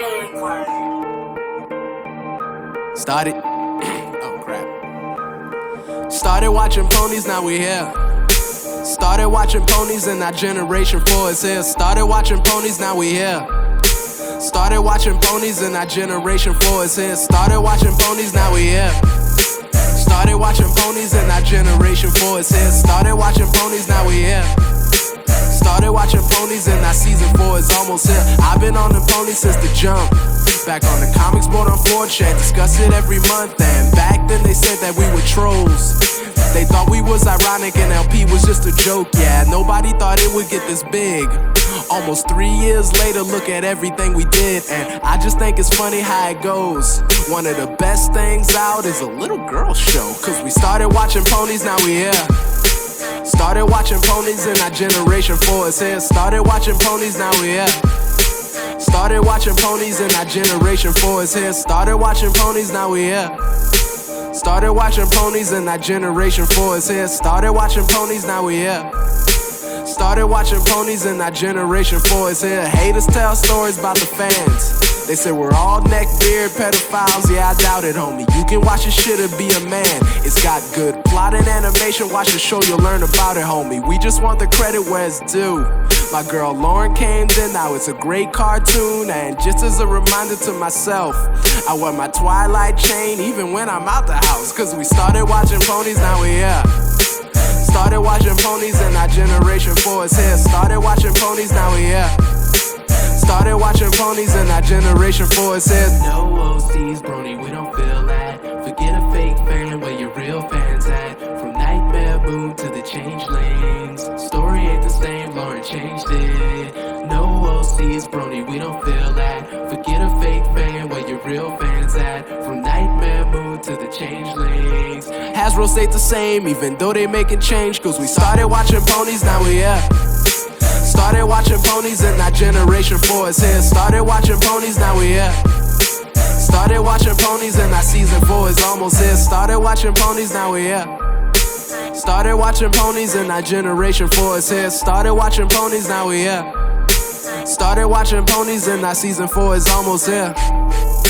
Started. Oh crap. Started watching ponies, now we here. Started watching ponies and our generation 4 is here. Started watching ponies, now we here. Started watching ponies and our generation 4 is here. Started watching ponies, now we here. Started watching ponies and our generation 4 is here. Started watching ponies, now we here. Started watching ponies and our season 4 is almost here. I've been on the ponies since the jump. Back on the comics board on 4chan, discuss it every month. And back then they said that we were trolls. They thought we was ironic and LP was just a joke. Yeah, nobody thought it would get this big. Almost 3 years later, look at everything we did. And I just think it's funny how it goes. One of the best things out is a little girl show. Cause we started watching ponies, now we here. Started watching ponies and our generation 4 is here. Started watching ponies, now we here. Started watching ponies and our generation 4 is here. Started watching ponies, now we here. Started watching ponies and our generation 4 is here. Started watching ponies, now we here. Started watching ponies and our generation 4 is here. Haters tell stories about the fans. They say we're all neckbeard pedophiles. Yeah, I doubt it, homie. You can watch this shit or be a man. It's got good plot and animation. Watch the show, you'll learn about it, homie. We just want the credit where it's due. My girl Lauren came in, now it's a great cartoon. And just as a reminder to myself, I wear my Twilight chain even when I'm out the house. Cause we started watching ponies, now we here. Started watching ponies and our generation 4 is here. Started watching ponies, now we here. Started watching ponies and our generation 4 is here. No OCs, brony, we don't feel that. Forget a fake fan, where your real fans at. From Nightmare Moon to the Changelings, story ain't the same, Lauren changed it. No OCs, brony, we don't feel that. Forget a fake fan, where your real fans at. From Nightmare Moon to the Changelings. Hasbro stayed the same, even though they making change. Cause we started watching ponies, now we here. Started watching ponies and our generation 4 is here. Started watching ponies, now we here. Started watching ponies and our season 4 is almost here. Started watching ponies, now we here. Started watching ponies and our generation 4 is here. Started watching ponies, now we here. Started watching ponies and our season 4 is almost here.